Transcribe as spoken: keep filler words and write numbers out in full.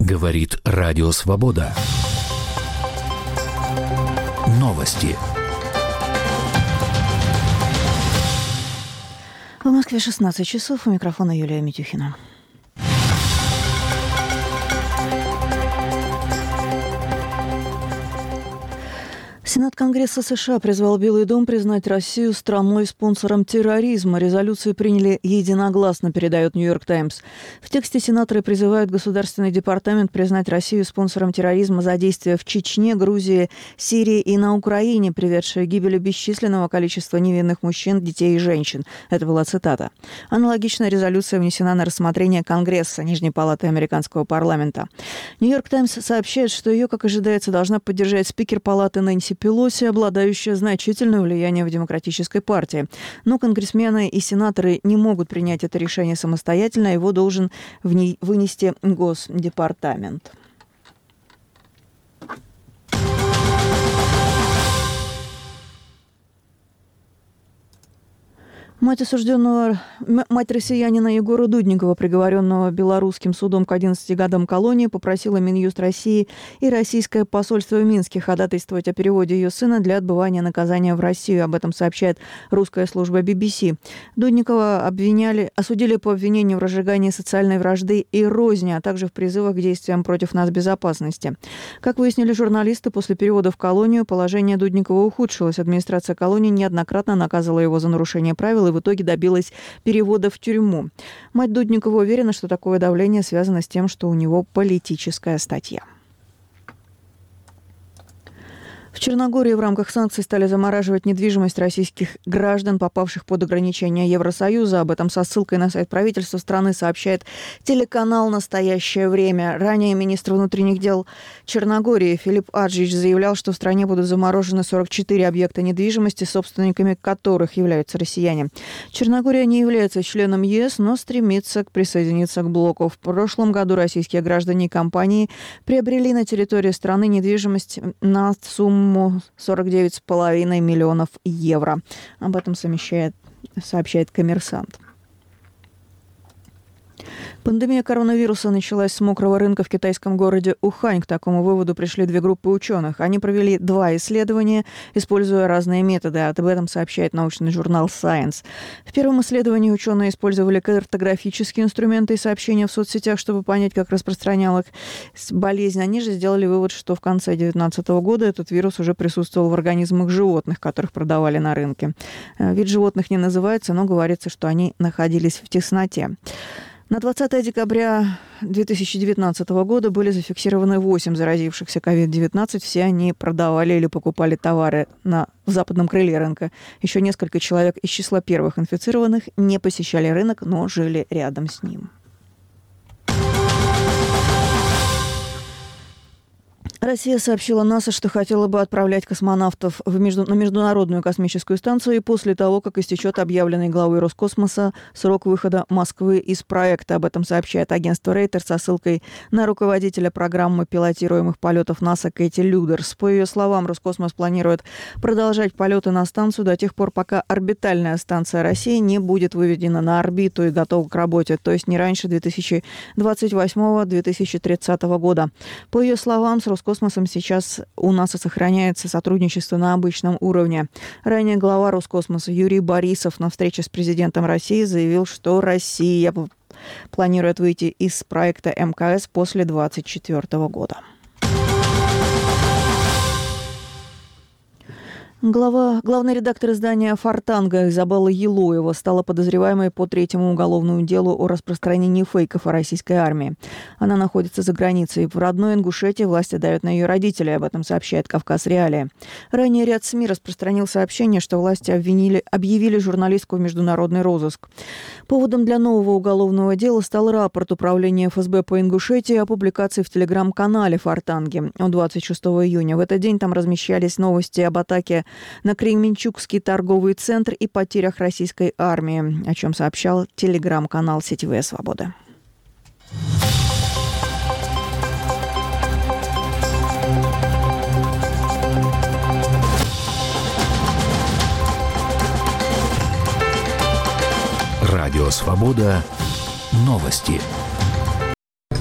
Говорит Радио Свобода. Новости. В Москве шестнадцать часов. У микрофона Юлия Митюхина. Сенат Конгресса США призвал Белый дом признать Россию страной-спонсором терроризма. Резолюцию приняли единогласно, передает «Нью-Йорк Таймс». В тексте сенаторы призывают Государственный департамент признать Россию спонсором терроризма за действия в Чечне, Грузии, Сирии и на Украине, приведшие к гибели бесчисленного количества невинных мужчин, детей и женщин. Это была цитата. Аналогичная резолюция внесена на рассмотрение Конгресса, Нижней палаты американского парламента. «Нью-Йорк Таймс» сообщает, что ее, как ожидается, должна поддержать спикер палаты Нэнси Пелоси, обладающая значительным влиянием в Демократической партии. Но конгрессмены и сенаторы не могут принять это решение самостоятельно, его должен вынести Госдепартамент. Мать осужденного, мать россиянина Егора Дудникова, приговоренного белорусским судом к одиннадцати годам колонии, попросила Минюст России и российское посольство в Минске ходатайствовать о переводе ее сына для отбывания наказания в Россию. Об этом сообщает русская служба би би си. Дудникова обвиняли, осудили по обвинению в разжигании социальной вражды и розни, а также в призывах к действиям против нацбезопасности. Как выяснили журналисты, после перевода в колонию положение Дудникова ухудшилось. Администрация колонии неоднократно наказывала его за нарушение правил и в итоге добилась перевода в тюрьму. Мать Дудникова уверена, что такое давление связано с тем, что у него политическая статья. В Черногории в рамках санкций стали замораживать недвижимость российских граждан, попавших под ограничения Евросоюза. Об этом со ссылкой на сайт правительства страны сообщает телеканал «Настоящее время». Ранее министр внутренних дел Черногории Филипп Аджич заявлял, что в стране будут заморожены сорок четыре объекта недвижимости, собственниками которых являются россияне. Черногория не является членом ЕС, но стремится присоединиться к блоку. В прошлом году российские граждане и компании приобрели на территории страны недвижимость на сумму сорок девять с половиной миллионов евро. Об этом сообщает, сообщает «Коммерсант». Пандемия коронавируса началась с мокрого рынка в китайском городе Ухань. К такому выводу пришли две группы ученых. Они провели два исследования, используя разные методы. Об этом сообщает научный журнал Science. В первом исследовании ученые использовали картографические инструменты и сообщения в соцсетях, чтобы понять, как распространялась болезнь. Они же сделали вывод, что в конце две тысячи девятнадцатого года этот вирус уже присутствовал в организмах животных, которых продавали на рынке. Вид животных не называется, но говорится, что они находились в тесноте. На двадцатое декабря две тысячи девятнадцатого года были зафиксированы восемь заразившихся ковид девятнадцать. Все они продавали или покупали товары на в западном крыле рынка. Еще несколько человек из числа первых инфицированных не посещали рынок, но жили рядом с ним. Россия сообщила НАСА, что хотела бы отправлять космонавтов в между... на Международную космическую станцию и после того, как истечет объявленный главой Роскосмоса срок выхода Москвы из проекта. Об этом сообщает агентство Reuters со ссылкой на руководителя программы пилотируемых полетов НАСА Кэти Людерс. По ее словам, Роскосмос планирует продолжать полеты на станцию до тех пор, пока орбитальная станция России не будет выведена на орбиту и готова к работе, то есть не раньше две тысячи двадцать восьмого — две тысячи тридцатого года. По ее словам, с Роскосмосом Космосом сейчас у НАСА сохраняется сотрудничество на обычном уровне. Ранее глава Роскосмоса Юрий Борисов на встрече с президентом России заявил, что Россия планирует выйти из проекта эм ка эс после две тысячи двадцать четвёртого года. Глава, главный редактор издания «Фортанга» Изабелла Елоева стала подозреваемой по третьему уголовному делу о распространении фейков о российской армии. Она находится за границей. В родной Ингушетии власти давят на ее родителей. Об этом сообщает «Кавказ Реалия». Ранее ряд СМИ распространил сообщение, что власти обвинили, объявили журналистку в международный розыск. Поводом для нового уголовного дела стал рапорт управления эф эс бэ по Ингушетии о публикации в телеграм-канале «Фортанги» от двадцать шестого июня. В этот день там размещались новости об атаке на Кременчугский торговый центр и потерях российской армии, о чем сообщал телеграм-канал «Сетевая Свобода». Радио «Свобода». Новости.